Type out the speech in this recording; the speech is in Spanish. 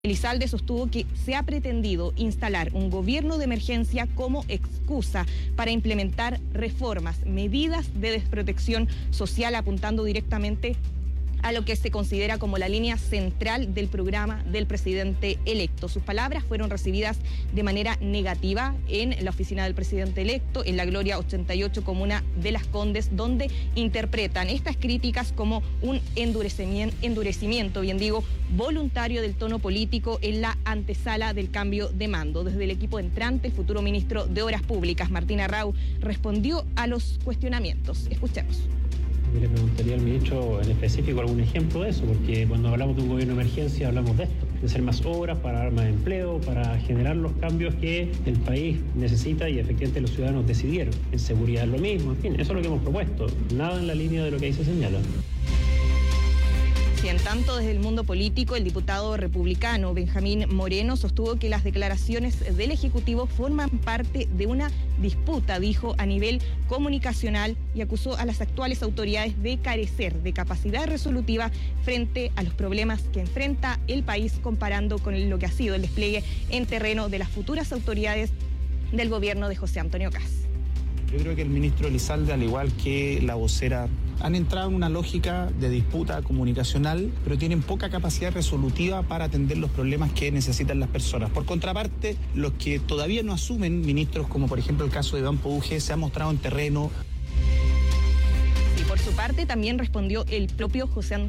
Elizalde sostuvo que se ha pretendido instalar un gobierno de emergencia como excusa para implementar reformas, medidas de desprotección social, apuntando directamente a lo que se considera como la línea central del programa del presidente electo. Sus palabras fueron recibidas de manera negativa en la oficina del presidente electo, en la Gloria 88, comuna de Las Condes, donde interpretan estas críticas como un endurecimiento, bien digo, voluntario del tono político en la antesala del cambio de mando. Desde el equipo entrante, el futuro ministro de Obras Públicas, Martín Arrau, respondió a los cuestionamientos. Escuchemos. Yo le preguntaría al ministro en específico algún ejemplo de eso, porque cuando hablamos de un gobierno de emergencia hablamos de esto, de hacer más obras para dar más empleo, para generar los cambios que el país necesita y efectivamente los ciudadanos decidieron. En seguridad lo mismo, en fin, eso es lo que hemos propuesto, nada en la línea de lo que ahí se señala. En tanto, desde el mundo político, el diputado republicano Benjamín Moreno sostuvo que las declaraciones del Ejecutivo forman parte de una disputa, dijo, a nivel comunicacional, y acusó a las actuales autoridades de carecer de capacidad resolutiva frente a los problemas que enfrenta el país, comparando con lo que ha sido el despliegue en terreno de las futuras autoridades del gobierno de José Antonio Kast. Yo creo que el ministro Elizalde, al igual que la vocera, han entrado en una lógica de disputa comunicacional, pero tienen poca capacidad resolutiva para atender los problemas que necesitan las personas. Por contraparte, los que todavía no asumen, ministros como por ejemplo el caso de Iván Pouge, se ha mostrado en terreno. Y por su parte también respondió el propio José Antonio